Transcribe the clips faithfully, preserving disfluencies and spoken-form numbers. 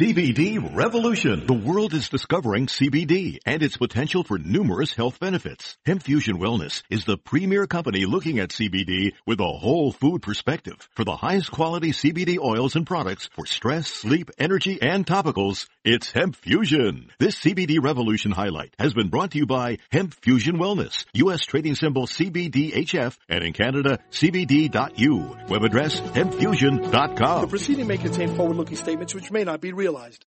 C B D Revolution. The world is discovering C B D and its potential for numerous health benefits. Hemp Fusion Wellness is the premier company looking at C B D with a whole food perspective. For the highest quality C B D oils and products for stress, sleep, energy, and topicals, it's Hemp Fusion. This C B D Revolution highlight has been brought to you by Hemp Fusion Wellness, U S trading symbol C B D H F, and in Canada, C B D dot U. Web address, hemp fusion dot com. The proceeding may contain forward-looking statements which may not be realized.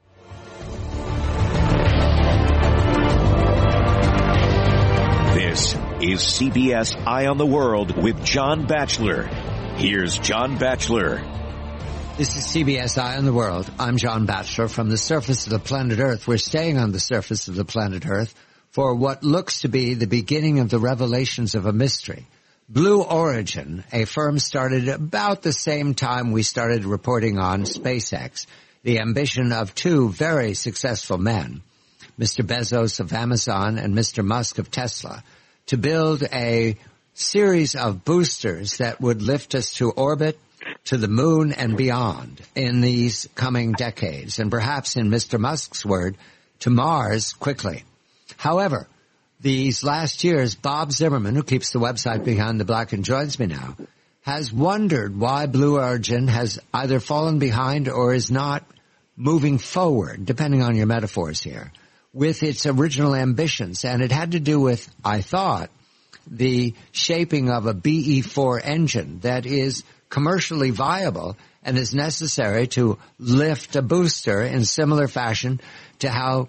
This is C B S Eye on the World with John Batchelor. Here's John Batchelor. This is C B S Eye on the World. I'm John Batchelor. From the surface of the planet Earth, we're staying on the surface of the planet Earth for what looks to be the beginning of the revelations of a mystery. Blue Origin, a firm started about the same time we started reporting on SpaceX, the ambition of two very successful men, Mister Bezos of Amazon and Mister Musk of Tesla, to build a series of boosters that would lift us to orbit, to the moon and beyond in these coming decades, and perhaps in Mister Musk's word, to Mars quickly. However, these last years, Bob Zimmerman, who keeps the website Behind the Black and joins me now, has wondered why Blue Origin has either fallen behind or is not moving forward, depending on your metaphors here, with its original ambitions. And it had to do with, I thought, the shaping of a B E four engine that is commercially viable and is necessary to lift a booster in similar fashion to how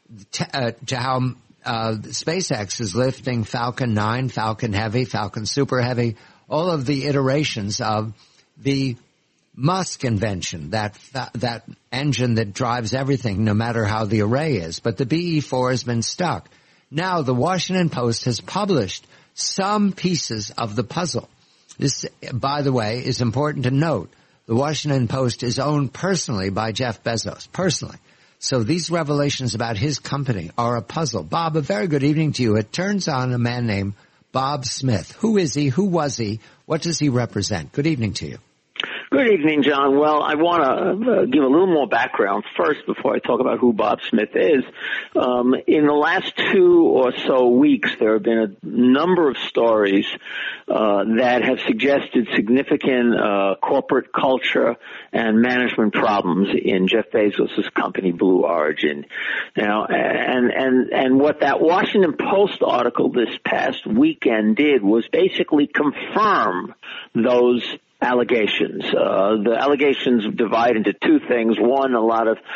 uh, to how uh, SpaceX is lifting Falcon nine, Falcon Heavy, Falcon Super Heavy, all of the iterations of the Musk invention, that that engine that drives everything, no matter how the array is. But the B E four has been stuck. Now, the Washington Post has published some pieces of the puzzle. This, by the way, is important to note. The Washington Post is owned personally by Jeff Bezos, personally. So these revelations about his company are a puzzle. Bob, a very good evening to you. It turns on a man named Bob Smith. Who is he? Who was he? What does he represent? Good evening to you. Good evening, John. Well, I want to uh, give a little more background first before I talk about who Bob Smith is. Um, in the last two or so weeks, there have been a number of stories uh, that have suggested significant uh, corporate culture and management problems in Jeff Bezos' company, Blue Origin. Now, and and and what that Washington Post article this past weekend did was basically confirm those allegations. Uh, the allegations divide into two things. One, a lot of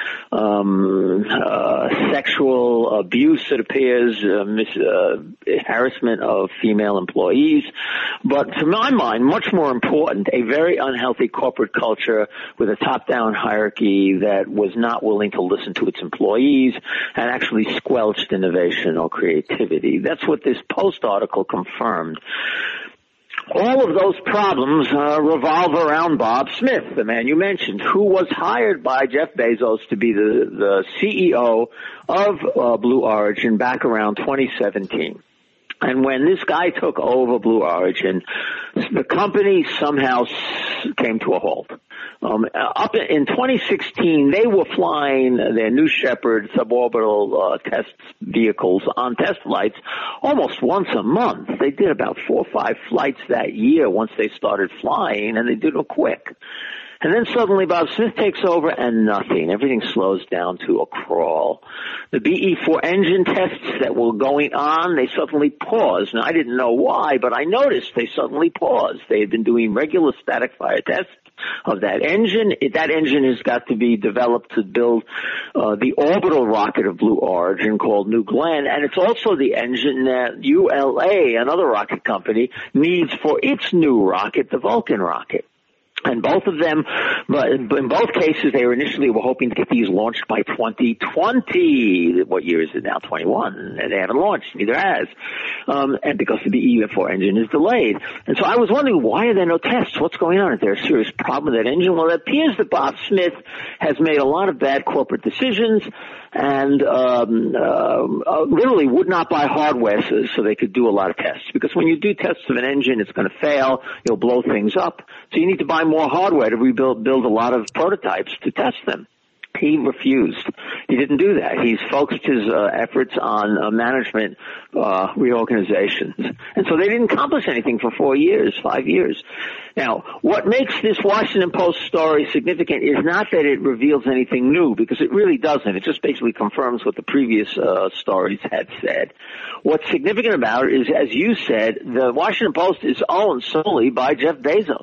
um, uh, sexual abuse, it appears, uh, mis- uh, harassment of female employees. But to my mind, much more important, a very unhealthy corporate culture with a top-down hierarchy that was not willing to listen to its employees and actually squelched innovation or creativity. That's what this Post article confirmed. All of those problems uh, revolve around Bob Smith, the man you mentioned, who was hired by Jeff Bezos to be the, the C E O of uh, Blue Origin back around twenty seventeen. And when this guy took over Blue Origin, the company somehow came to a halt. Um, up in twenty sixteen, they were flying their New Shepard suborbital uh, test vehicles on test flights almost once a month. They did about four or five flights that year once they started flying, and they did them quick. And then suddenly Bob Smith takes over and nothing. Everything slows down to a crawl. The B E four engine tests that were going on, they suddenly paused. Now, I didn't know why, but I noticed they suddenly paused. They had been doing regular static fire tests of that engine. That engine has got to be developed to build uh, the orbital rocket of Blue Origin called New Glenn, and it's also the engine that U L A, another rocket company, needs for its new rocket, the Vulcan rocket. And both of them, but in both cases, they were initially were hoping to get these launched by twenty twenty. What year is it now? twenty-one. And they haven't launched. Neither has. Um, and because the B E four engine is delayed. And so I was wondering, why are there no tests? What's going on? Is there a serious problem with that engine? Well, it appears that Bob Smith has made a lot of bad corporate decisions and um, uh, literally would not buy hardware so, so they could do a lot of tests. Because when you do tests of an engine, it's going to fail. You'll blow things up. So you need to buy more hardware to rebuild build a lot of prototypes to test them. He refused. He didn't do that. He's focused his uh, efforts on uh, management uh, reorganizations. And so they didn't accomplish anything for four years, five years. Now, what makes this Washington Post story significant is not that it reveals anything new, because it really doesn't. It just basically confirms what the previous uh, stories had said. What's significant about it is, as you said, the Washington Post is owned solely by Jeff Bezos.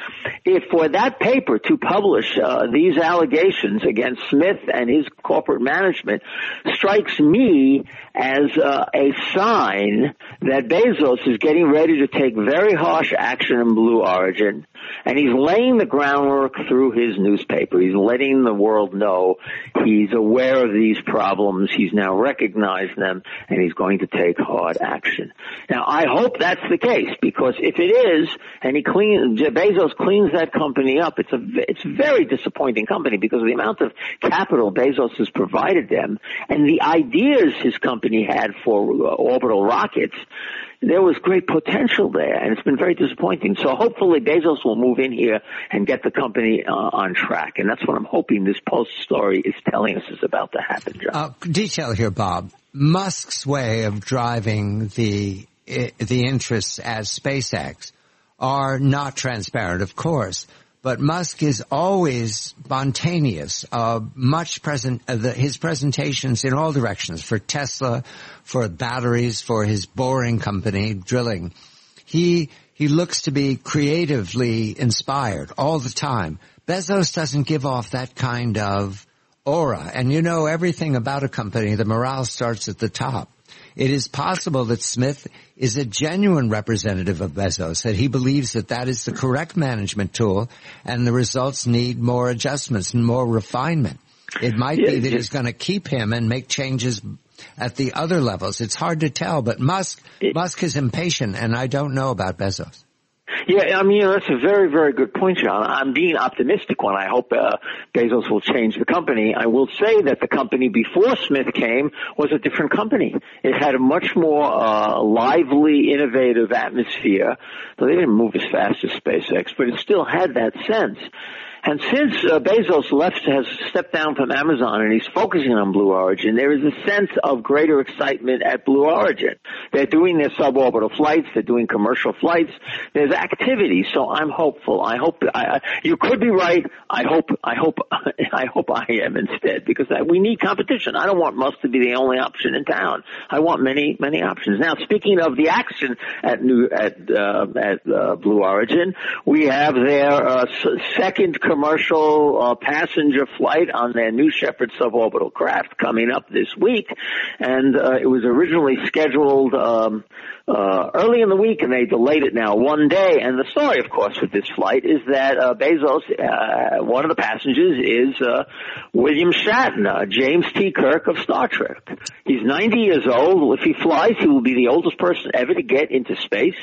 If for that paper to publish uh, these allegations against Smith and his corporate management strikes me as uh, a sign that Bezos is getting ready to take very harsh action in Blue Origin, and he's laying the groundwork through his newspaper. He's letting the world know he's aware of these problems, he's now recognized them, and he's going to take hard action. Now, I hope that's the case, because if it is, and he clean, Bezos cleans that company up, it's a it's a very disappointing company because of the amount of capital Bezos has provided them and the ideas his company had for uh, orbital rockets. There was great potential there, and it's been very disappointing. So hopefully Bezos will move in here and get the company uh, on track, and that's what I'm hoping this Post story is telling us is about to happen, John. Uh, detail here, Bob. Musk's way of driving the the interests as SpaceX are not transparent, of course, but Musk is always spontaneous. Uh, much present, uh, the, his presentations in all directions for Tesla, for batteries, for his boring company, drilling. He, he looks to be creatively inspired all the time. Bezos doesn't give off that kind of aura. And you know everything about a company, the morale starts at the top. It is possible that Smith is a genuine representative of Bezos, that he believes that that is the correct management tool and the results need more adjustments and more refinement. It might yeah, be that yeah. he's going to keep him and make changes at the other levels. It's hard to tell, but Musk, it, Musk is impatient, and I don't know about Bezos. Yeah, I mean, you know, that's a very, very good point, John. I'm being optimistic when I hope uh, Bezos will change the company. I will say that the company before Smith came was a different company. It had a much more uh, lively, innovative atmosphere. So they didn't move as fast as SpaceX, but it still had that sense. And since uh, Bezos left, has stepped down from Amazon and he's focusing on Blue Origin, there is a sense of greater excitement at Blue Origin. They're doing their suborbital flights. They're doing commercial flights. There's activity, so I'm hopeful. I hope I, you could be right. I hope I hope I hope I am instead, because we need competition. I don't want Musk to be the only option in town. I want many many options. Now, speaking of the action at New at uh, at uh, Blue Origin, we have their uh, second commercial uh, passenger flight on their New Shepard suborbital craft coming up this week, and uh, it was originally scheduled um, uh, early in the week, and they delayed it now one day. And the story, of course, with this flight is that uh, Bezos, uh, one of the passengers, is uh, William Shatner, James T. Kirk of Star Trek. He's ninety years old. If he flies, he will be the oldest person ever to get into space,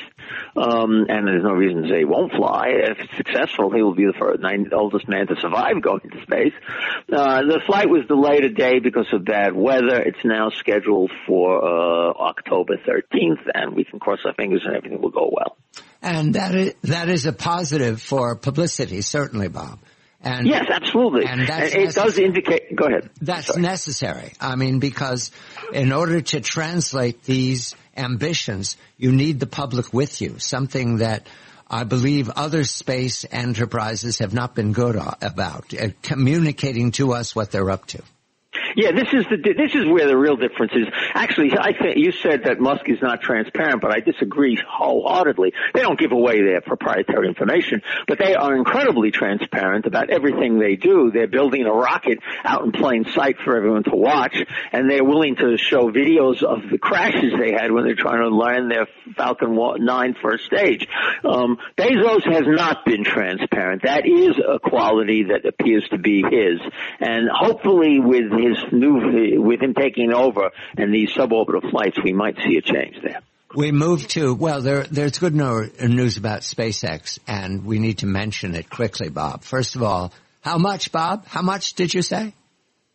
um, and there's no reason to say he won't fly. If it's successful, he will be the first ninety oldest man to survive going to space. Uh, the flight was delayed a day because of bad weather. It's now scheduled for uh, October thirteenth, and we can cross our fingers and everything will go well. And that is, that is a positive for publicity, certainly, Bob. And, yes, absolutely. And that's and it does indicate, go ahead. That's Sorry. necessary. I mean, because in order to translate these ambitions, you need the public with you, something that I believe other space enterprises have not been good about, uh, communicating to us what they're up to. Yeah, this is the this is where the real difference is. Actually, I think you said that Musk is not transparent, but I disagree wholeheartedly. They don't give away their proprietary information, but they are incredibly transparent about everything they do. They're building a rocket out in plain sight for everyone to watch, and they're willing to show videos of the crashes they had when they're trying to land their Falcon nine first stage. Um, Bezos has not been transparent. That is a quality that appears to be his, and hopefully with his new, with him taking over and these suborbital flights, we might see a change there. We move to, well, there, there's good no, news about SpaceX, and we need to mention it quickly, Bob. First of all, how much, Bob? How much did you say?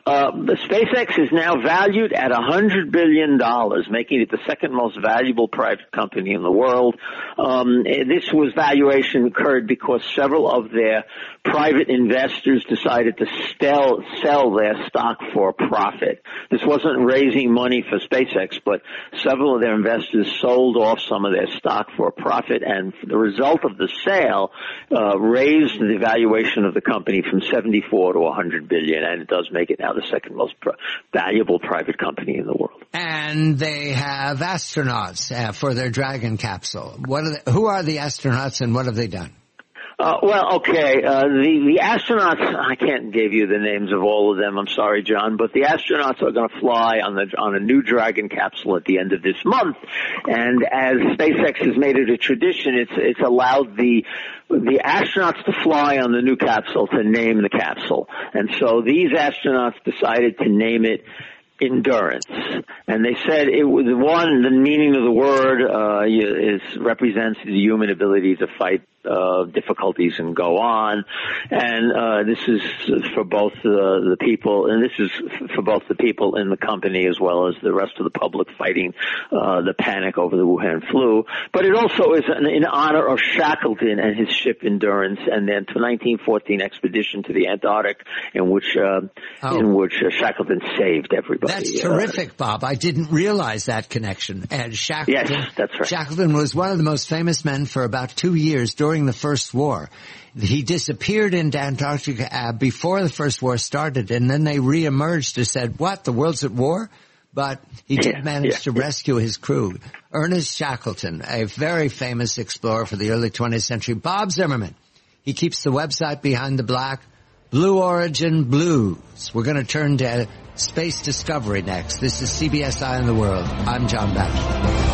Uh, SpaceX is now valued at one hundred billion dollars, making it the second most valuable private company in the world. Um, this was valuation occurred because several of their private investors decided to sell, sell their stock for profit. This wasn't raising money for SpaceX, but several of their investors sold off some of their stock for profit, and the result of the sale uh, raised the valuation of the company from seventy-four to one hundred billion, and it does make it now the second most pr- valuable private company in the world. And they have astronauts uh, for their Dragon capsule. What are they, who are the astronauts, and what have they done? Uh, well, okay, uh, the, the astronauts, I can't give you the names of all of them, I'm sorry, John, but the astronauts are going to fly on the, on a new Dragon capsule at the end of this month. And as SpaceX has made it a tradition, it's, it's allowed the, the astronauts to fly on the new capsule to name the capsule. And so these astronauts decided to name it Endurance. And they said it was, one, the meaning of the word uh is represents the human ability to fight uh difficulties and go on. And uh this is for both uh, the people, and this is for both the people in the company as well as the rest of the public fighting uh the panic over the Wuhan flu. But it also is an, in honor of Shackleton and his ship Endurance, and then to nineteen fourteen expedition to the Antarctic, in which uh, oh. in which uh, Shackleton saved everybody. That's terrific, Bob. I didn't realize that connection. And Shackleton, yes, that's right. Shackleton was one of the most famous men for about two years during the First War. He disappeared into Antarctica uh, before the First War started, and then they reemerged and said, what, the world's at war? But he did yeah, manage yeah, to yeah. rescue his crew. Ernest Shackleton, a very famous explorer for the early twentieth century. Bob Zimmerman, he keeps the website Behind the Black, Blue Origin Blues. We're going to turn to space discovery next. This is C B S Eye on the World. I'm John Batchelor.